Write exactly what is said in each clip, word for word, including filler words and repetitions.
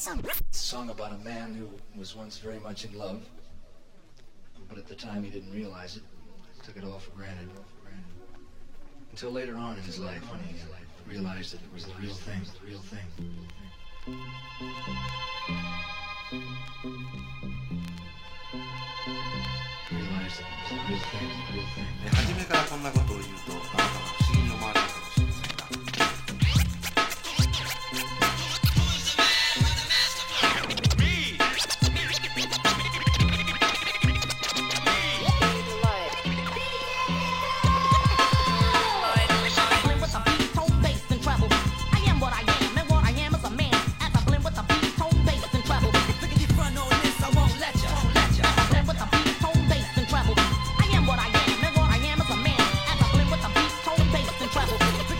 Song about a man who was once very much in love, but at the time he didn't realize it, took it all for granted. Until later on in his life, when he realized that it was the real thing, the real thing. Realized that it was the real thing, the real thing. で初めからこんなことを言うと、あなたは不思議に思われるかもしれませんが。 Treble.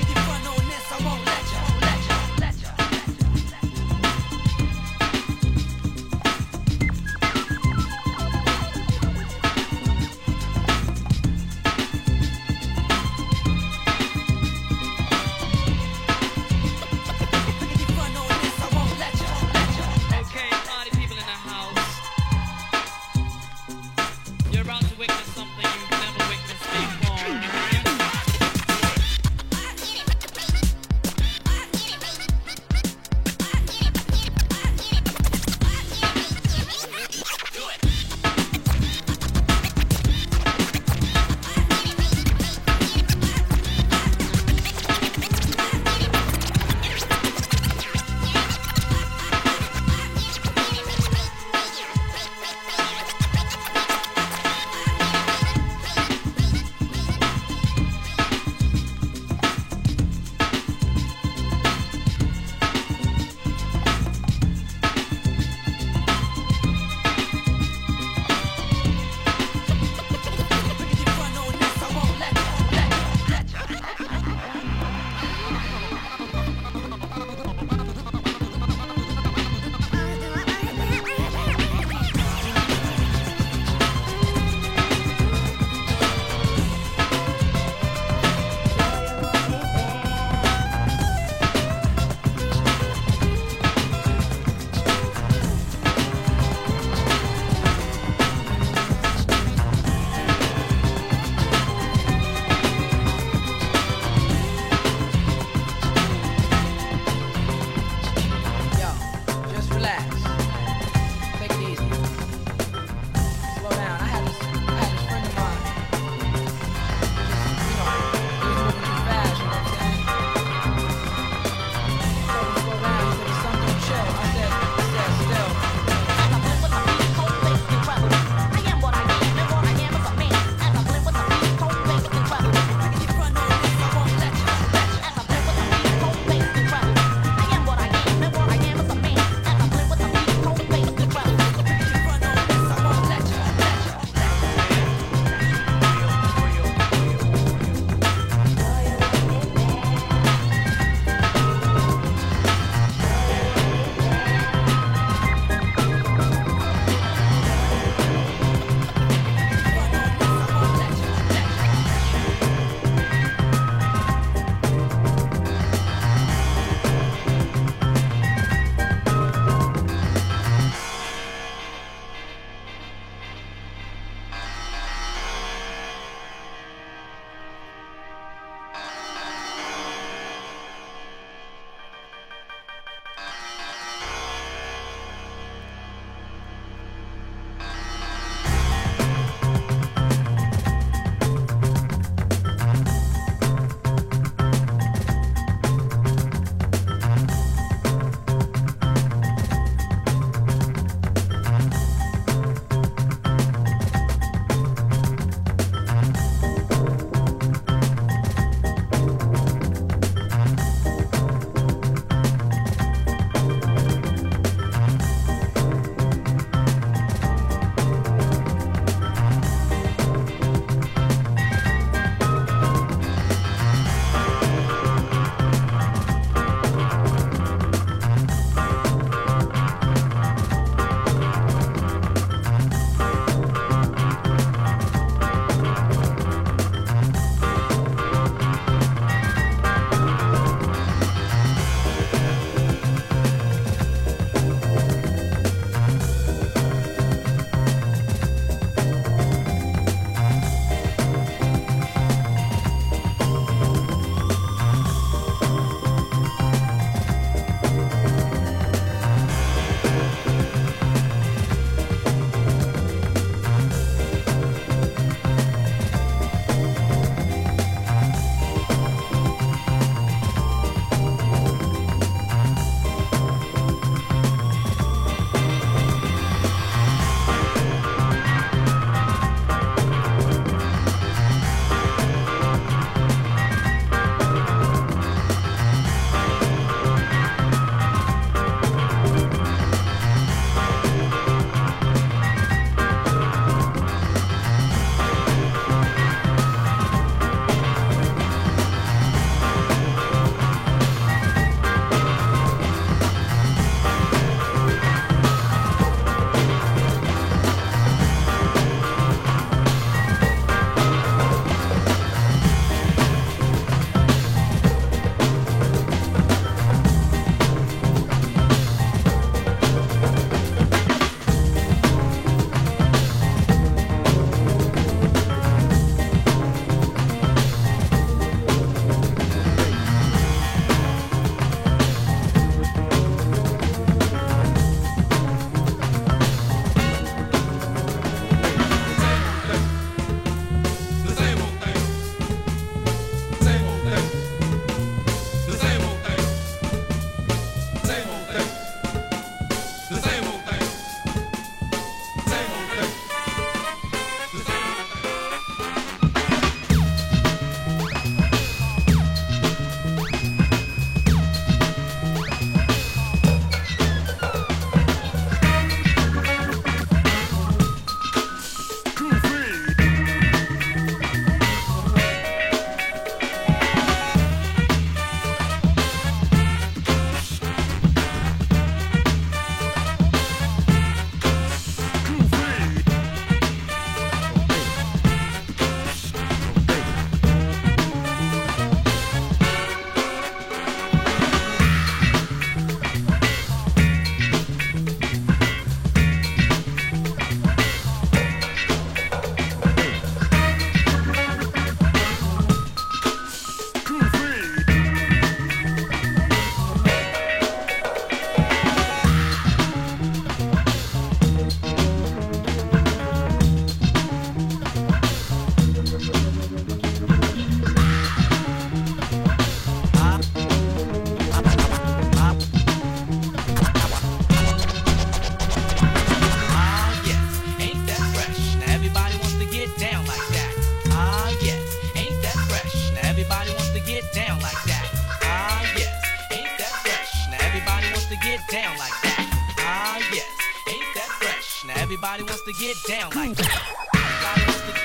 down like that. Ah, yes, ain't that fresh? Now everybody wants to get down like that. Everybody wants to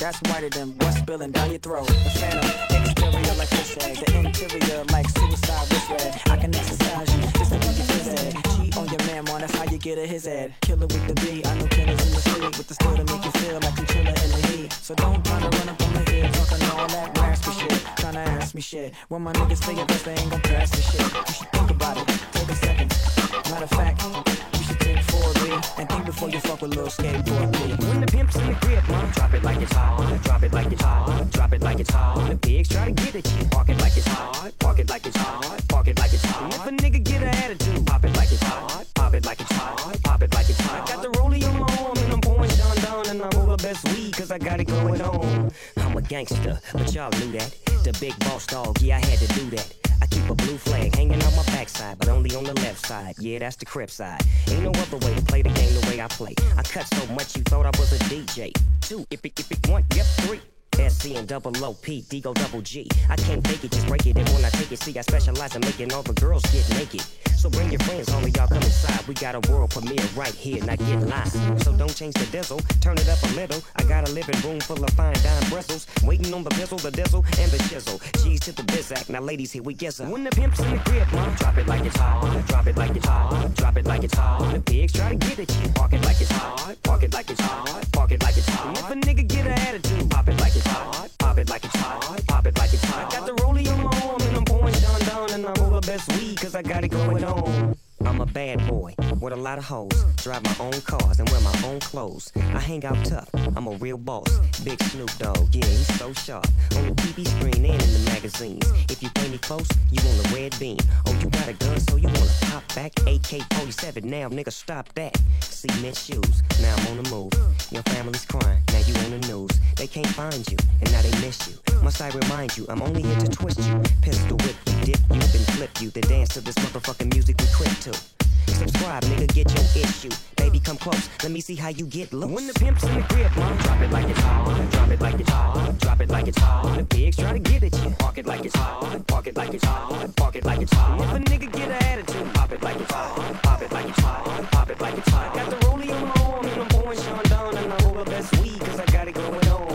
that's whiter than what's spilling down your throat. The phantom, exterior like fish egg, the interior like suicide wrist red. I can exercise you just to make you feel sad. Cheat on your man, man, that's how you get a his ad. Killer with the B, I know killers in the city with the skill to make you feel like you chillin' in the heat. So don't try to run up on the hill talking all that raspy shit, tryna ask me shit. When my niggas say your best, they ain't gon' pass me shit. You should think about it, take a second. Matter of fact, you should take four B and think before you fuck with little skateboard B. When the pimp's in the grip, man, drop it like it's hard, drop it like it's hard, drop it like it's hard. The pigs try to get at you, park it like it's hard, park it like it's hard, park it like it's hard. If a nigga get an attitude, pop it like it's hard, pop it like it's hard, pop it like it's hard. I got the rollie on my arm and I'm pouring Sean down and I'm all the best weed cause I got it going on. I'm a gangster, but y'all knew that. The big boss dog, yeah, I had to do that. I keep a blue flag hanging on my backside, but only on the left side. Yeah, that's the Crip side. Ain't no other way to play the game the way I play. I cut so much you thought I was a D J. Two, if it, if it, one, yep, three. S C and double O P, D go double G. I can't fake it, just break it. And when I take it, see, I specialize in making all the girls get naked. So bring your friends, all of y'all come inside. We got a world premiere right here, not get lost. So don't change the diesel, turn it up a little. I got a living room full of fine dime bristles, waiting on the pistol, the diesel, and the chisel. G's to the bizac, now ladies, here we get When the pimp's in the grip, man, drop it like it's hard, drop it like it's hard, drop it like it's hard. The pigs try to get at you, park it like it's hard, park it like it's hard, park it like it's hard. If a nigga get an attitude, pop it like it's hard, pop it like it's hard, pop it like it's hard. I got the rollie on my arm and I'm pouring Sean down and I'm all the best weed cause I got it going on. I'm a bad boy with a lot of hoes. Drive my own cars and wear my own clothes. I hang out tough, I'm a real boss. Big Snoop Dogg, yeah, he's so sharp. On the T V screen and in the magazines. If you play me close, you on the red beam. Oh, you got a gun, so you wanna pop back? A K forty-seven, now nigga, stop that. Cement shoes, now I'm on the move. Your family's crying, now you on the news. They can't find you, and now they miss you. Must I remind you, I'm only here to twist you. Pistol whip you, dip you, then flip you. Then dance to this motherfucking music we crip to. Subscribe, nigga, get your issue. Baby, come close, let me see how you get loose. When the pimp's in the grip, man, drop it like it's hard, drop it like it's hard, drop it like it's hard. The pigs try to get at you, park it like it's hard, park it like it's hard, park it like it's hard. If a nigga get an attitude, pop it like it's hard, pop it like it's hard, pop it like it's hard. I got the rollie on my arm and I'm pouring Sean down and I'm all the best weed cause I got it going on.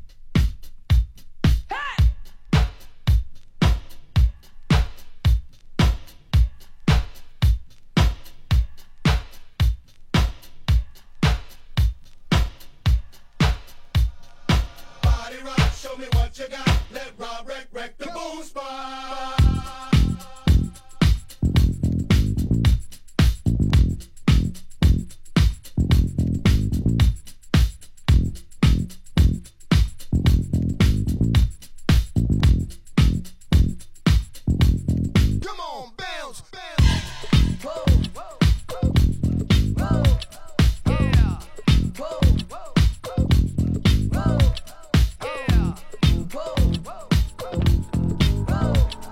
Show me what you got. Let Rob wreck, wreck the boom spot. Come on, bounce, bounce. Whoa, whoa, whoa, whoa, yeah. Whoa, whoa, whoa, whoa.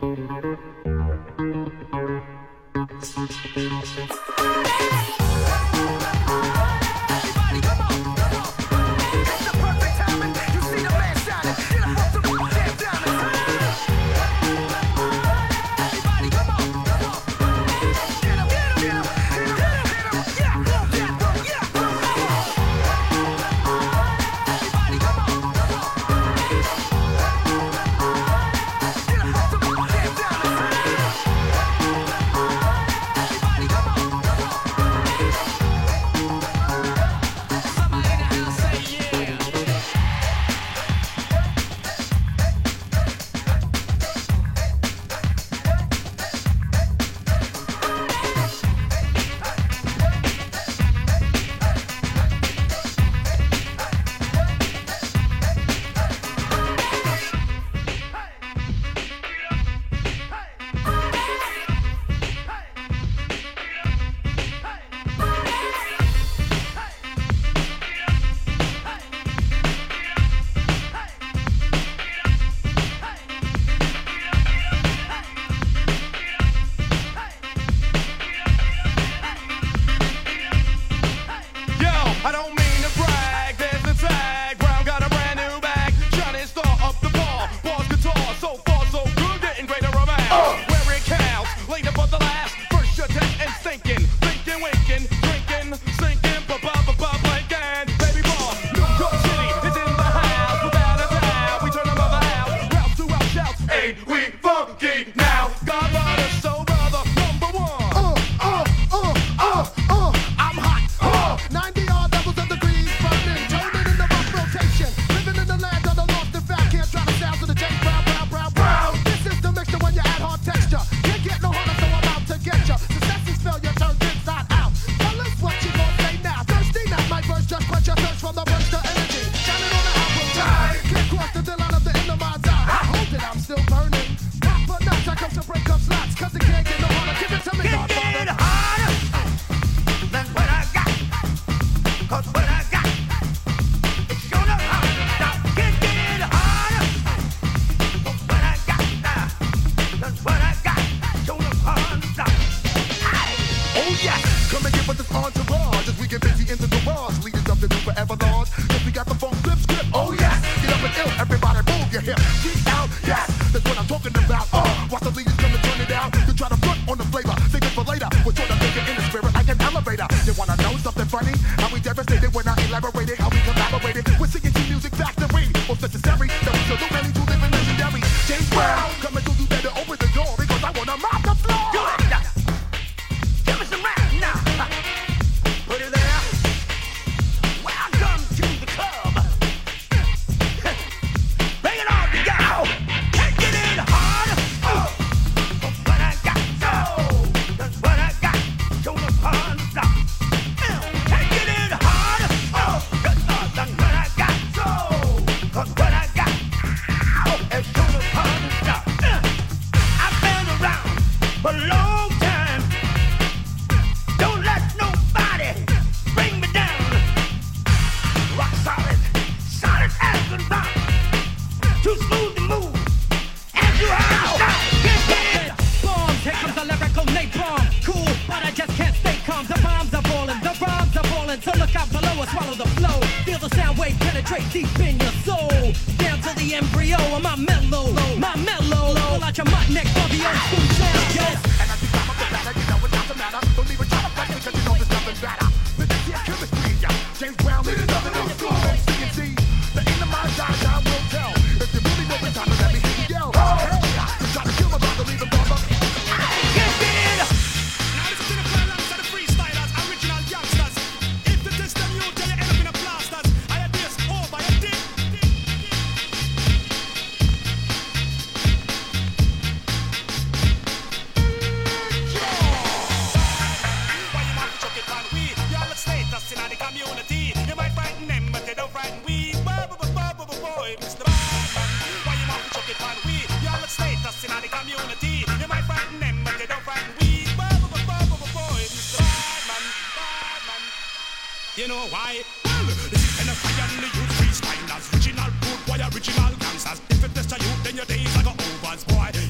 You know why? Well, this is kind of fire in the youth freestylers. Original good boy, original gangsters. If it test a youth, then your days are go overs, boy. You know see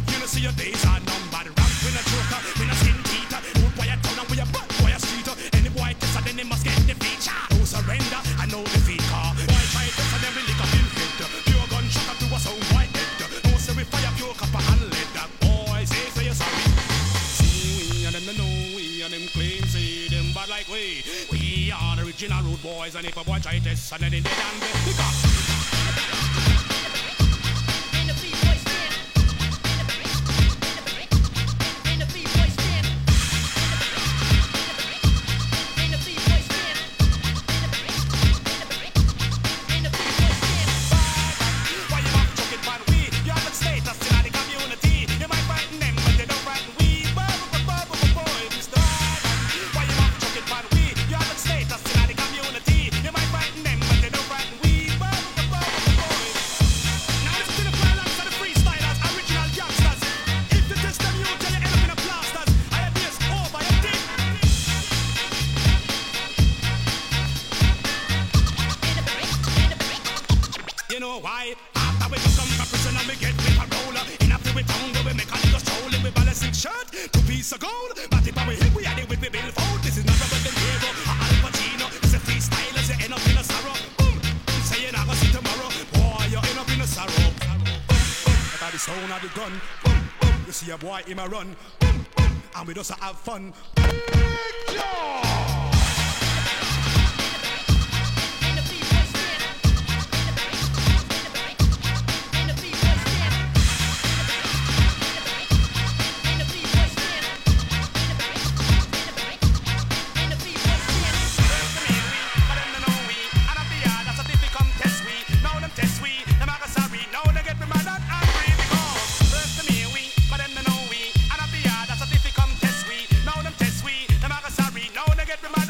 your days are numbered. Rap with a joker, with a skin teeter. Old boy a town and we a bad boy a streeter. Any boy kiss then they must get the feature. No surrender, I know defeat car. Boy try this and then we lick up in head. Pure gunshot to a sound white head. No say we fire pure copper and lead. Boy say say you sorry. See we and them know we and them claim say them bad like we. We are the original road boys and if a boy try this and then they dead and they pick up. You know why? After we just come from prison and we get with a roller. In a few town where we make a little stroll in with ballasting shirt, two piece of gold. But if we hit, we had it with the billfold. This is not Robert De Niro or Al Pacino. It's a freestyle as you end up in a sorrow. Boom, boom, say you're not gonna see tomorrow. Boy, you end up in a sorrow. Boom, boom, that the sound of the gun. Boom, boom, you see a boy in a run. Boom, boom, and we just have fun. Big joy! Now them test we, them I go sorry. Now they get me mad.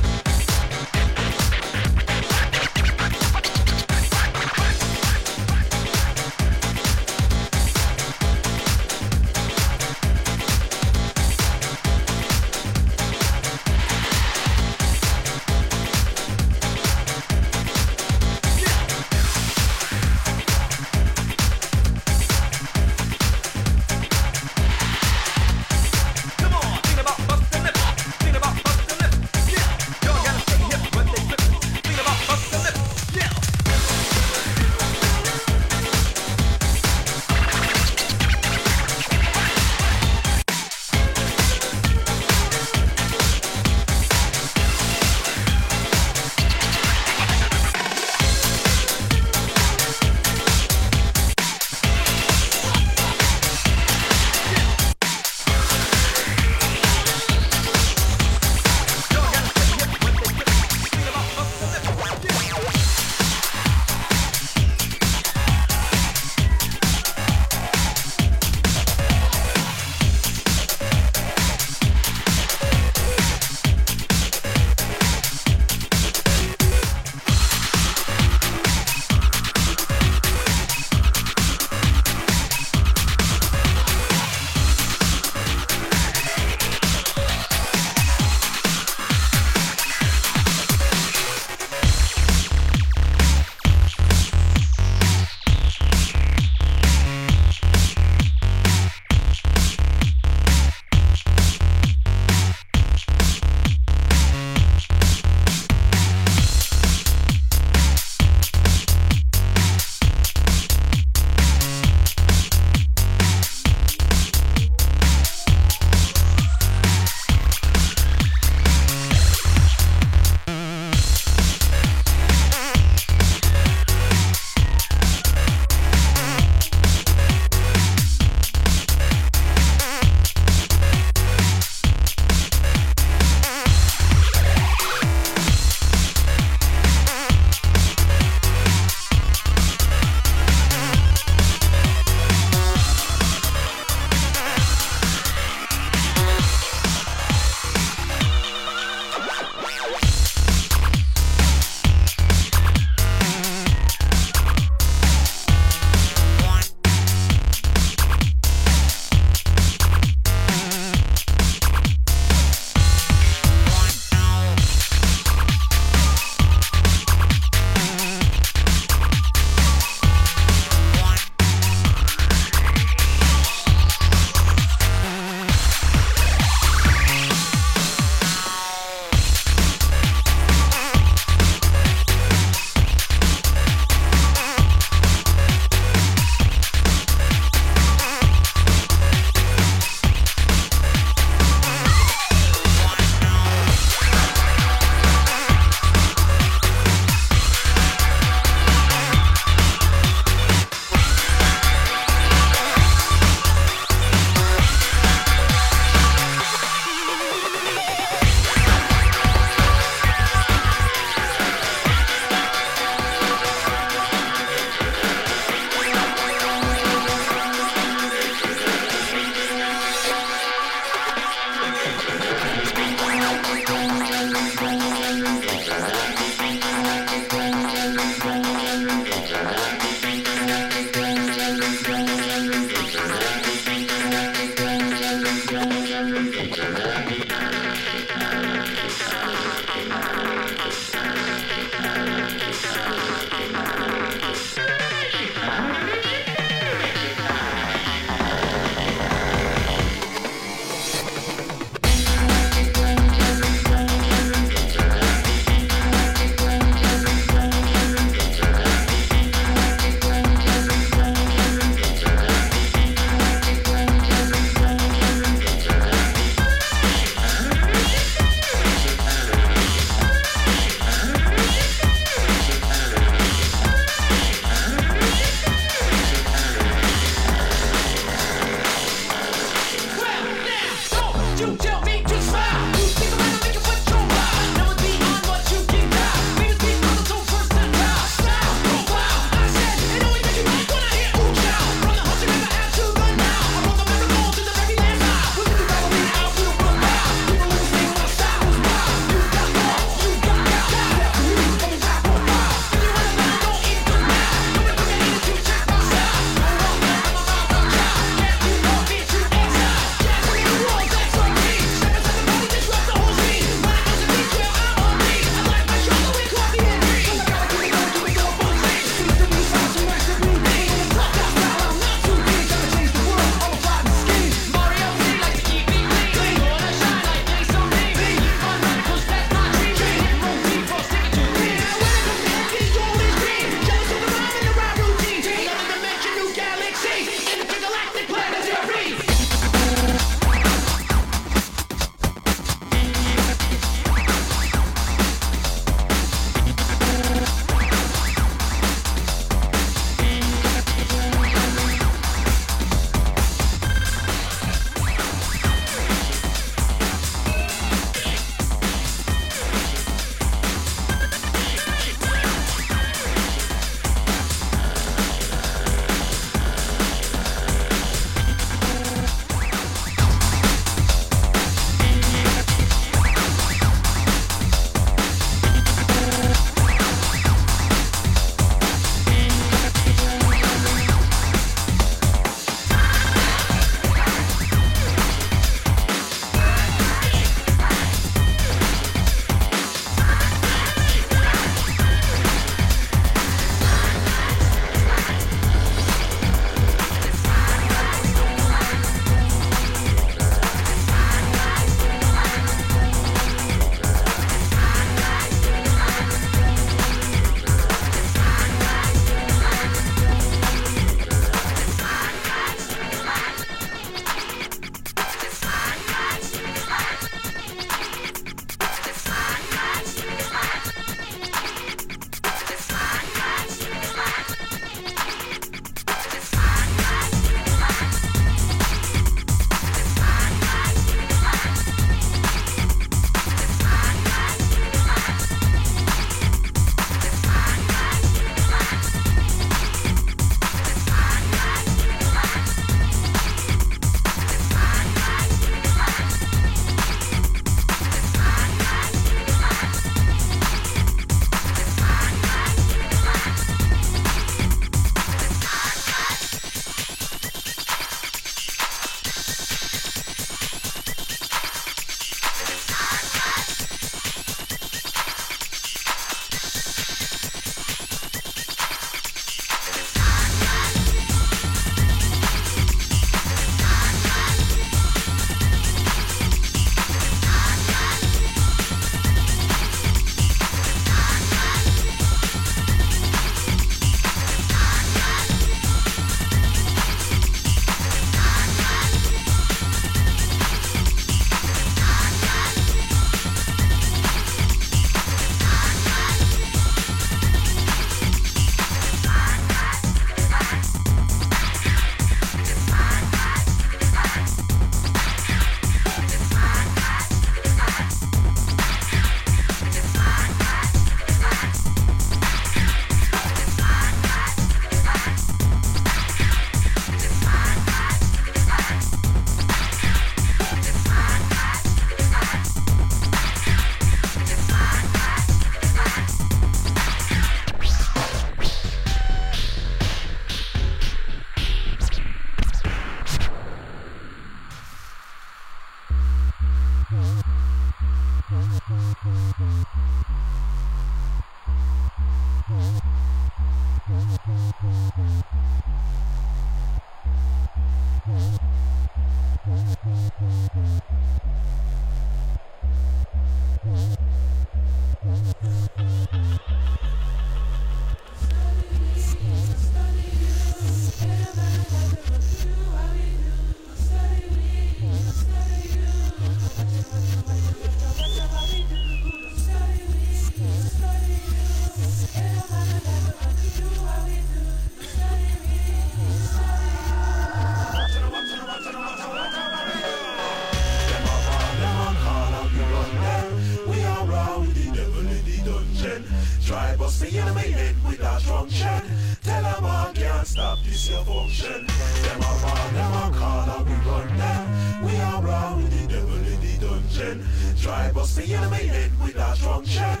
Try bust the enemy head with a truncheon. Tell them I can't stop this your function. Them a run, them a call and we run them. We are round with the devil in the dungeon. Try bust the enemy head with a truncheon.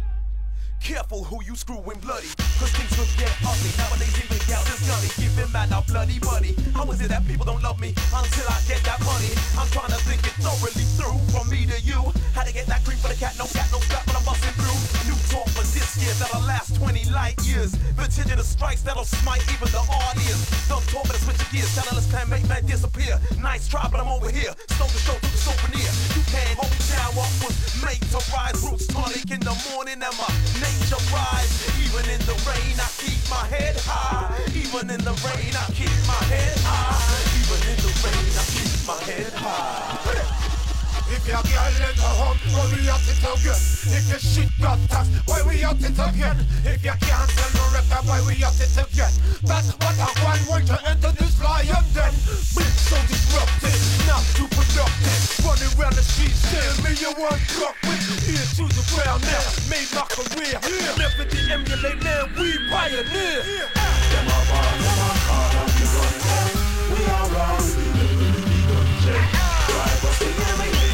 Careful who you screwing bloody, cause things will get ugly. Nowadays even gal is gunny, giving man a bloody money. How is it that people don't love me until I get that money? I'm trying to think it thoroughly through, from me to you. How to get that cream for the cat, no cat, no strap, but I'm busting through. New talk for this year that'll last twenty light years. Vintage of the strikes that'll smite even the audience. Don't talk but I switch your gears, telling us plan make man disappear. Nice try, but I'm over here. Stole the show through the souvenir. You can't hold me down, what was made to rise. Roots tonic in the morning and my nature rise. Even in the rain, I keep my head high. Even in the rain, I keep my head high. Even in the rain, I keep my head high. If your girl let her home, why we out it again? If your shit got tax, why we out it again? If you can't sell no record, why we out it again? That's what I want, want to enter this lion den. Big so disrupted, not too productive. Running around the streets, tell me you want drop with. Here to the ground now, made my career. Never to emulate, man, we pioneer. Them a ball, them a call, and we run them. We are round, we live in the dungeon. Drive us in the main.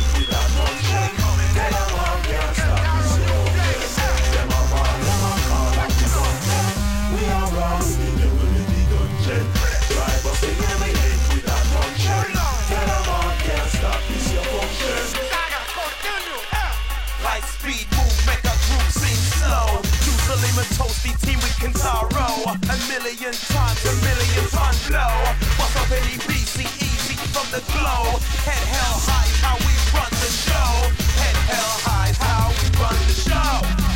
Toasty team with Kentaro. A million times, a million ton blow. What's up any B C easy from the glow. Head hell high, how we run the show. Head hell high, how we run the show.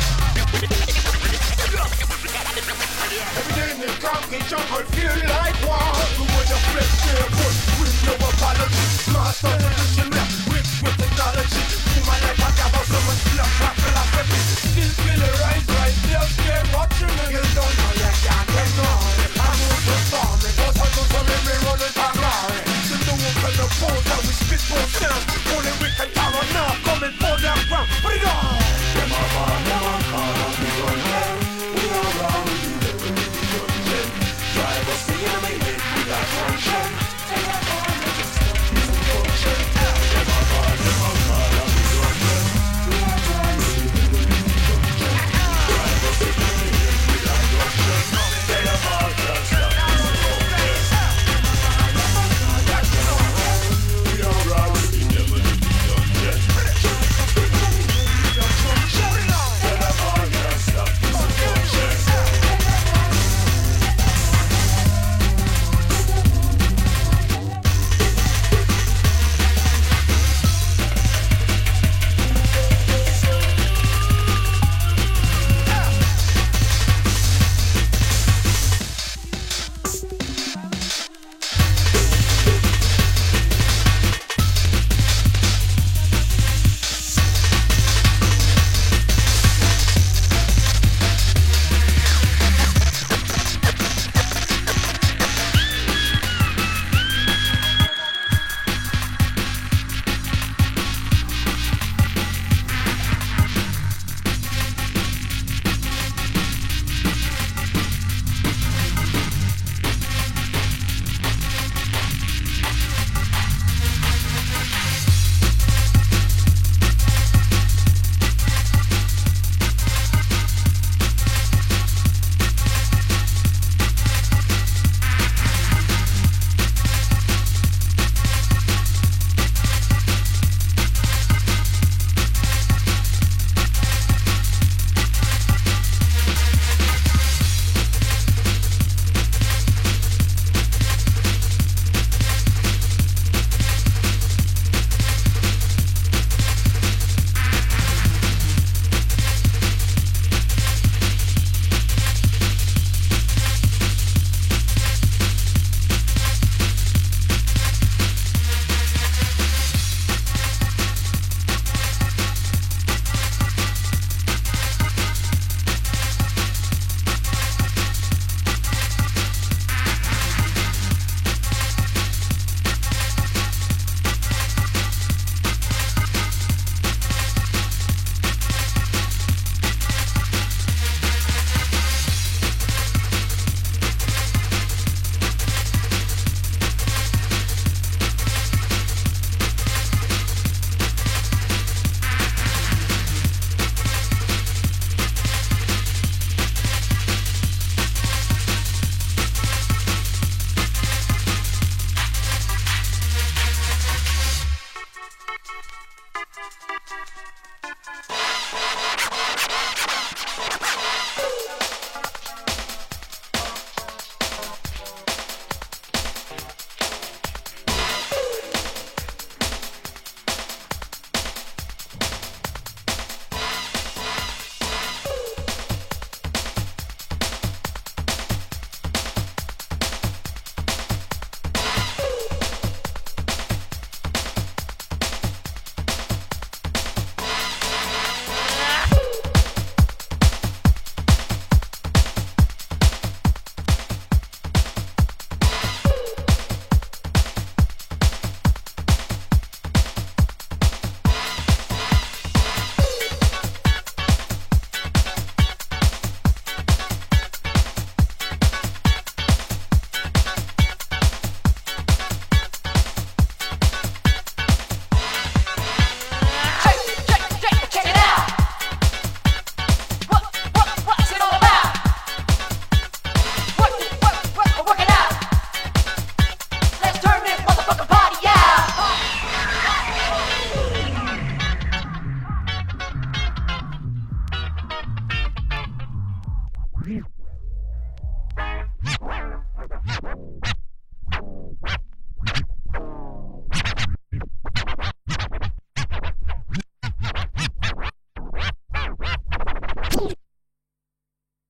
Every day in the concrete jungle feel like war. Who would have flipped their foot with no apology? Master tradition left with with technology. In my life I got about so much love, rock, philosophy. Still feel the right, right, still scared watching me. You don't know you can't get on. I move the storm, it goes on to some every road and time glory. The new one can afford that we spit for sound. Only we can power now, coming for that ground. Put it on! Them a bar, them a car, we run them. We are round, we do the dungeon. Drive us the enemy, we got function.